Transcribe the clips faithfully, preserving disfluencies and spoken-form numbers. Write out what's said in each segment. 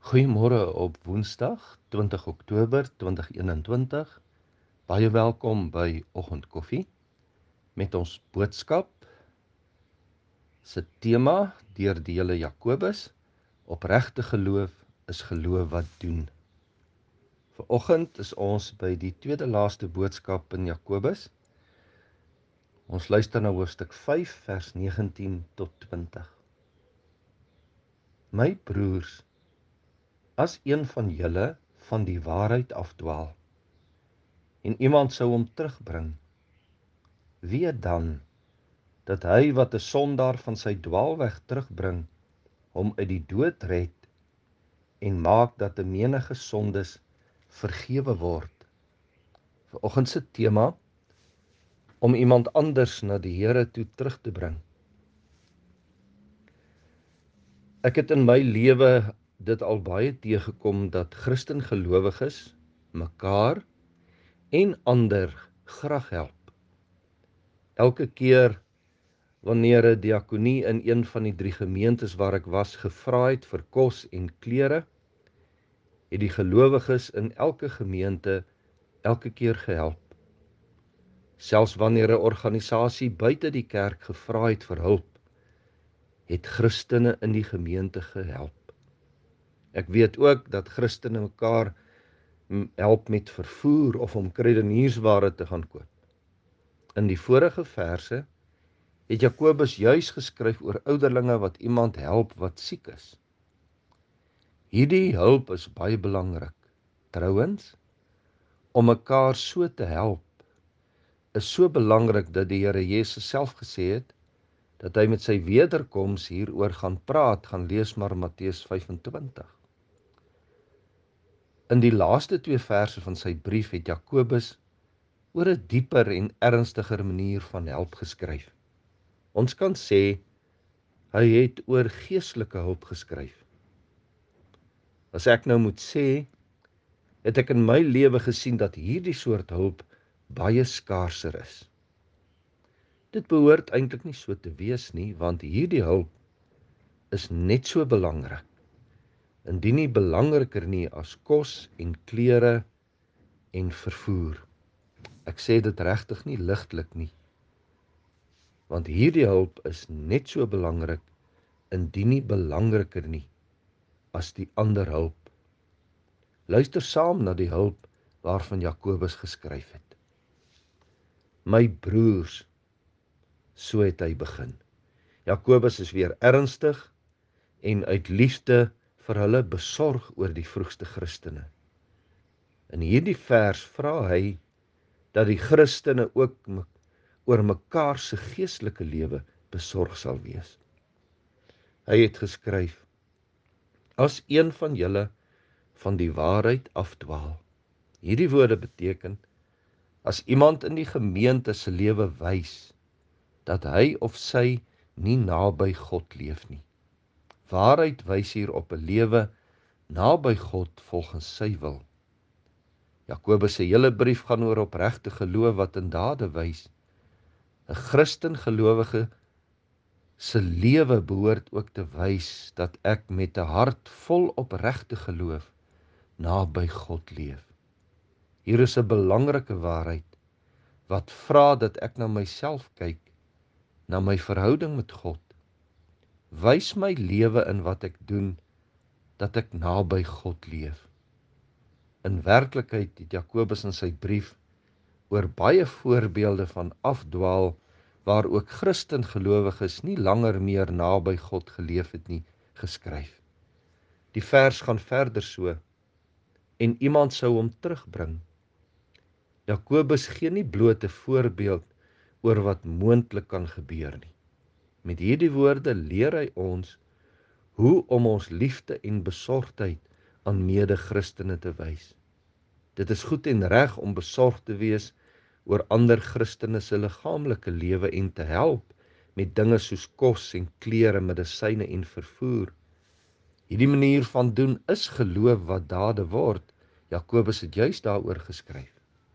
Goeiemôre op Woensdag, twintig Oktober twintig eenentwintig. Baie welkom by Oggendkoffie met ons boodskap se tema deur die hele Jakobus: opregte geloof is geloof wat doen. Vanoggend is ons by die tweede laaste boodskap in Jakobus. Ons luister na hoofstuk vyf vers negentien tot twintig. My broers, as een van julle van die waarheid afdwaal en iemand sou hom terugbring, weet dan dat hy wat 'n sondaar van sy dwaalweg terugbring, hom uit die dood red en maak dat 'n menige sondes vergewe word. Vanoggend se tema: om iemand anders na die Here toe terug te bring. Ek het in my lewe dit al baie teëgekom dat Christen gelowiges mekaar en ander graag help. Elke keer wanneer 'n diakonie in een van die drie gemeentes waar ek was gevra het vir kos en klere, het die gelowiges in elke gemeente elke keer gehelp. Selfs wanneer 'n organisasie buite die kerk gevra het vir hulp, het Christene in die gemeente gehelp. Ek weet ook dat Christene mekaar help met vervoer of om kruideniersware te gaan koop. In die vorige verse het Jakobus juis geskryf oor ouderlinge wat iemand help wat siek is. Hierdie hulp is baie belangrik. Trouwens, om mekaar so te help is so belangrik dat die Here Jesus self gesê het dat hy met sy wederkoms hieroor gaan praat. Gaan lees maar Matteus vyfentwintig. In die laaste twee verse van sy brief het Jakobus oor 'n dieper en ernstiger manier van help geskryf. Ons kan sê hy het oor geestelike hulp geskryf. As ek nou moet sê, het ek in my lewe gesien dat hierdie soort hulp baie skaarser is. Dit behoort eintlik nie so te wees nie, want hierdie hulp is net so belangrik, indien nie belangriker nie as kos en klere en vervoer. Ek sê dit regtig nie ligtelik nie, want hierdie hulp is net so belangrik, indien nie belangriker nie as die ander hulp. Luister saam na die hulp waarvan Jakobus geskryf het. My broers, so het hy begin. Jakobus is weer ernstig en uit liefde vir hulle besorg oor die vroegste Christene. In hierdie vers vra hy dat die Christene ook oor mekaar se geestelike lewe besorg sal wees. Hy het geskryf: as een van julle van die waarheid afdwaal. Hierdie woorde beteken, as iemand in die gemeente se lewe wys dat hy of sy nie naby God leef nie. Waarheid wys hier op 'n lewe naby God volgens sy wil. Jakobus se hele brief gaan oor opregte geloof wat in dade wys. 'n Christen gelowige se lewe behoort ook te wys dat ek met 'n hart vol opregte geloof naby God leef. Hier is 'n belangrike waarheid wat vra dat ek na myself kyk, na my verhouding met God. Wys my lewe in wat ek doen dat ek naby God leef. In werklikheid het Jakobus in sy brief oor baie voorbeelde van afdwaal waar ook Christen gelowiges nie langer meer naby God geleef het nie, geskryf. Die vers gaan verder so: en iemand sou hom terugbring. Jakobus gee nie bloot 'n voorbeeld oor wat moontlik kan gebeur nie. Met hierdie woorde leer hy ons hoe om ons liefde en besorgdheid aan mede-Christene te wys. Dit is goed en reg om besorg te wees oor ander Christene se liggaamlike lewe en te help met dinge soos kos en klere, medisyne en vervoer. Hierdie manier van doen is geloof wat dade word. Jakobus het juis daaroor geskryf.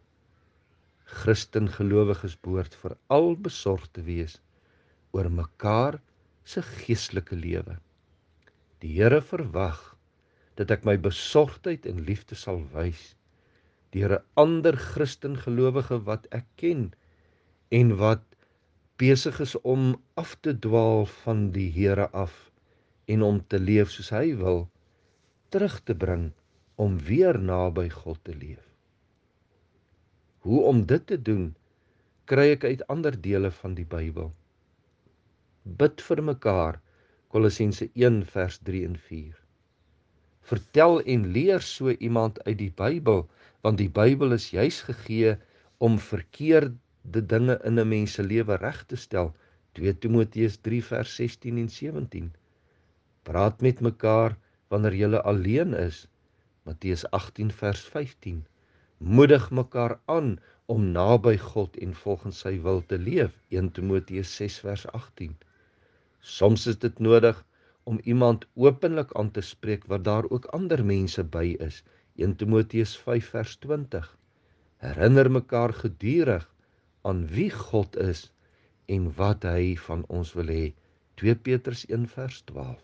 Christen gelowiges behoort veral besorg te wees oor mekaar se geestelike lewe. Die Here verwag dat ek my besorgdheid en liefde sal wys deur 'n ander Christen gelowige wat ek ken en wat besig is om af te dwaal van die Here af en om te leef soos hy wil, terug te bring om weer naby God te leef. Hoe om dit te doen, kry ek uit ander dele van die Bybel. Bid vir mekaar, Kolossense een vers drie en vier. Vertel en leer so iemand uit die Bybel, want die Bybel is juis gegee om verkeerde dinge in 'n mens se lewe reg te stel. twee Timoteus drie vers sestien en sewentien. Praat met mekaar wanneer julle alleen is. Matteus agtien vers vyftien. Moedig mekaar aan om naby God en volgens sy wil te leef. een Timoteus ses vers agttien. Soms is dit nodig om iemand openlik aan te spreek wat daar ook ander mense by is. een Timoteus vyf vers twintig. Herinner mekaar gedurig aan wie God is en wat hy van ons wil hê. twee Petrus een vers twaalf.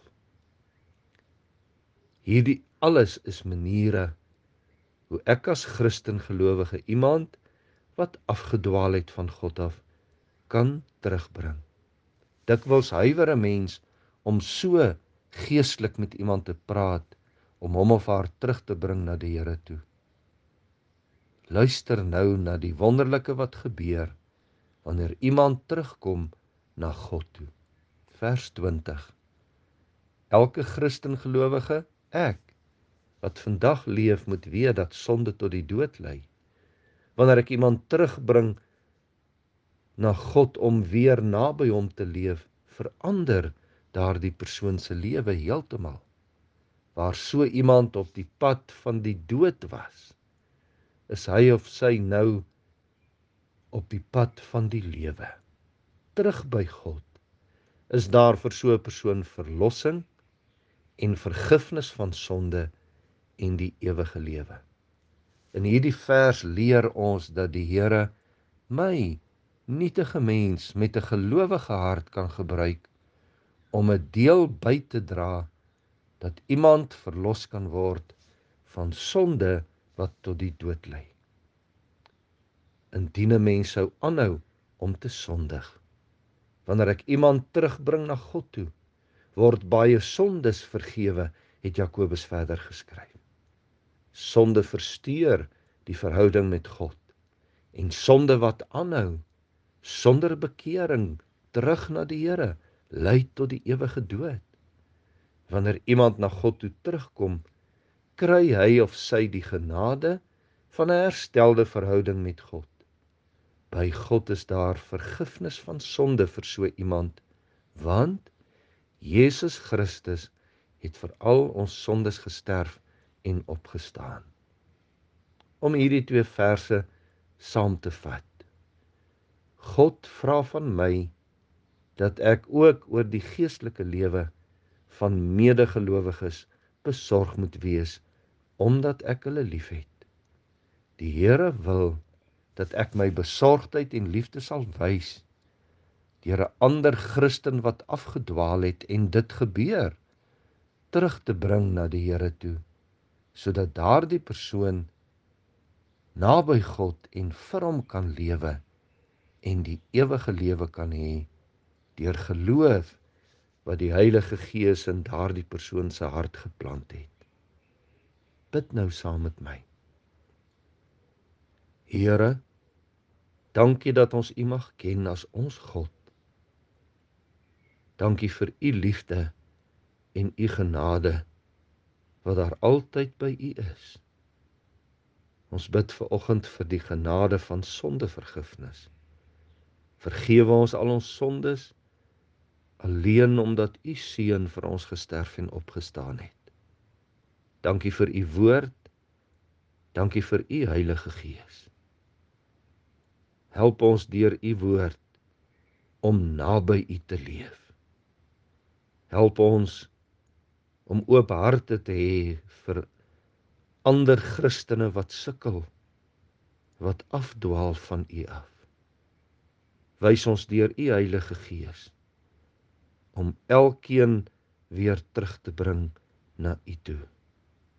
Hierdie alles is maniere hoe ek as Christen gelowige iemand wat afgedwaal het van God af, kan terugbring. Dikwels huiwer 'n mens om so geestelik met iemand te praat, om hom of haar terug te bring na die Here toe. Luister nou na die wonderlike wat gebeur, wanneer iemand terugkom na God toe. Vers twintig. Elke Christen gelowige, ek, wat vandag leef, moet weet dat sonde tot die dood lei. Wanneer ek iemand terugbring na God om weer naby hom te leef, verander daardie persoon se lewe heeltemal. Waar so iemand op die pad van die dood was, is hy of sy nou op die pad van die lewe. Terug by God is daar vir so 'n persoon verlossing en vergifnis van sonde en die ewige lewe. In hierdie vers leer ons dat die Here my, nietige mens met 'n gelowige hart kan gebruik om 'n deel by te dra dat iemand verlos kan word van sonde wat tot die dood lei. Indien 'n mens sou aanhou om te sondig, wanneer ek iemand terugbring na God toe, word baie sondes vergewe, het Jakobus verder geskryf. Sonde versteur die verhouding met God, en sonde wat aanhou, sonder bekering, terug na die Here, lei tot die ewige dood. Wanneer iemand na God toe terugkom, kry hy of sy die genade van 'n herstelde verhouding met God. By God is daar vergifnis van sonde vir so iemand, want Jesus Christus het vir al ons sondes gesterf en opgestaan. Om hierdie twee verse saam te vat. God vra van my dat ek ook oor die geestelike lewe van medegelowiges besorg moet wees, omdat ek hulle liefhet. Die Here wil dat ek my besorgdheid en liefde sal wys deur 'n ander Christen wat afgedwaal het en dit gebeur, terug te bring na die Here toe, sodat daardie persoon naby God en vir hom kan lewe en die ewige lewe kan hê deur geloof wat die Heilige Gees in daardie persoon se hart geplant het. Bid nou saam met my. Here, dankie dat ons U mag ken as ons God. Dankie vir U liefde en U genade wat daar altyd by U is. Ons bid ver oggend vir die genade van sondevergifnis. Vergewe ons al ons sondes, alleen omdat U Seun vir ons gesterf en opgestaan het. Dankie vir U woord, dankie vir U Heilige Gees. Help ons deur U woord om naby U te leef. Help ons om oop harte te hê vir ander Christene wat sukkel, wat afdwaal van U af. Wys ons deur U Heilige Gees om elkeen weer terug te bring na U toe.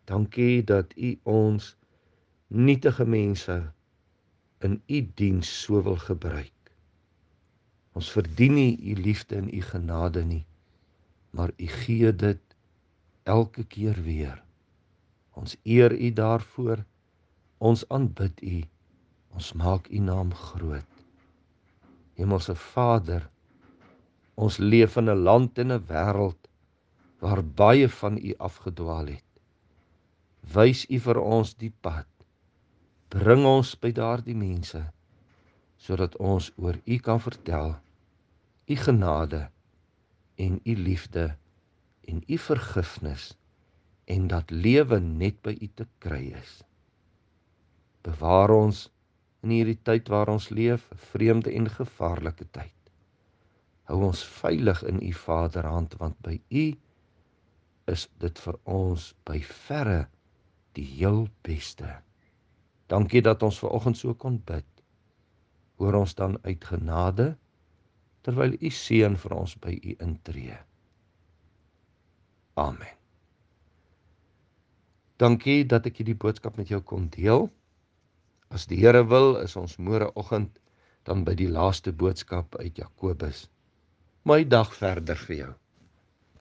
Dankie dat U ons nietige mense in U diens so wil gebruik. Ons verdien nie U liefde en U genade nie, maar U gee dit elke keer weer. Ons eer U daarvoor, ons aanbid U, ons maak U naam groot. Hemelse Vader, ons leef in 'n land en 'n wêreld waar baie van U afgedwaal het. Wys U vir ons die pad. Bring ons by daardie mense, sodat ons oor U kan vertel, U genade en U liefde en U vergifnis, en dat lewe net by U te kry is. Bewaar ons in hierdie tyd waar ons leef, 'n vreemde en gevaarlike tyd. Hou ons veilig in U Vaderhand, want by U is dit vir ons by verre die heel beste. Dankie dat ons vanoggend so kon bid. Hoor ons dan uit genade, terwyl U seën vir ons by U intree. Amen. Dankie dat ek hierdie boodskap met jou kon deel. As die Here wil, is ons môreoggend dan by die laaste boodskap uit Jakobus. My dag verder vir jou.